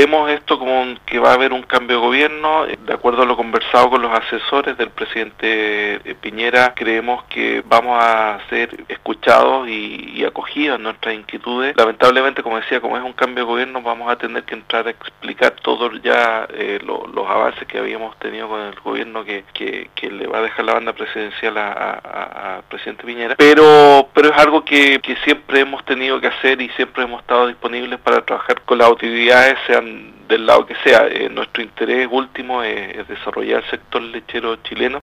vemos esto como que va a haber un cambio de gobierno. De acuerdo a lo conversado con los asesores del presidente Piñera, creemos que vamos a ser escuchados y acogidos en nuestras inquietudes. Lamentablemente, como decía, como es un cambio de gobierno, vamos a tener que entrar a explicar todos ya los avances que habíamos tenido con el gobierno que le va a dejar la banda presidencial a presidente Piñera, pero es algo que siempre hemos tenido que hacer y siempre hemos estado disponibles para trabajar con las autoridades, sean del lado que sea. Nuestro interés último es desarrollar el sector lechero chileno.